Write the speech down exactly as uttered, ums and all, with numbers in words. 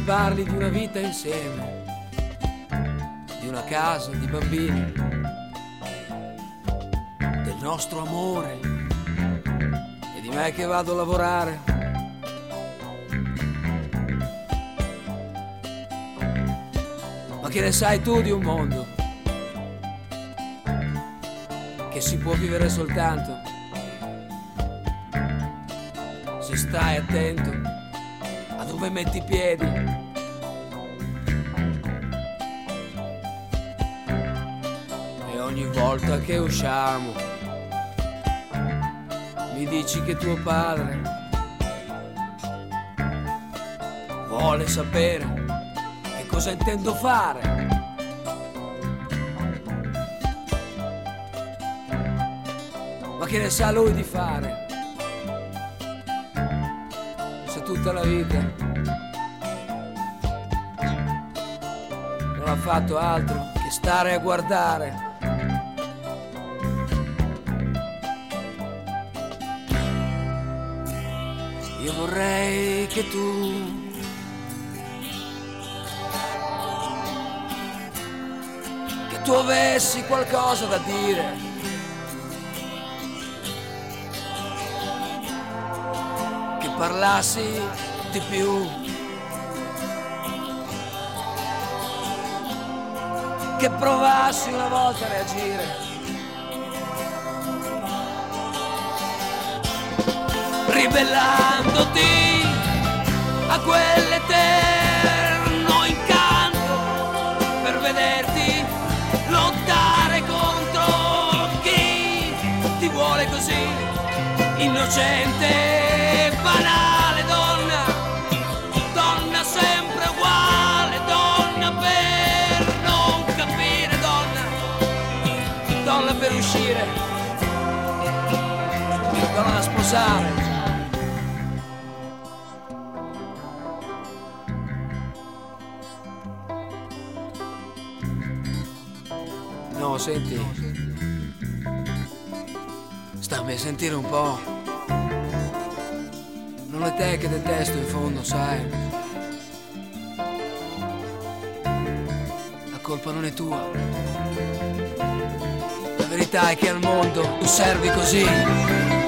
parli di una vita insieme, di una casa, di bambini, del nostro amore e di me che vado a lavorare. Ma che ne sai tu di un mondo che si può vivere soltanto se stai attento a dove metti i piedi. E ogni volta che usciamo mi dici che tuo padre vuole sapere che cosa intendo fare. Ma che ne sa lui di fare se tutta la vita non ha fatto altro che stare a guardare? Io vorrei che tu che tu avessi qualcosa da dire, che parlassi di più, che provassi una volta a reagire, ribellandoti a quell'eterno incanto per vederti lottare contro chi ti vuole così, innocente, banale donna, donna sempre uguale, donna per non capire, donna, donna per uscire, donna da sposare. No, senti, stammi a sentire un po'. Non è te che detesto in fondo, sai. La colpa non è tua. La verità è che al mondo tu servi così.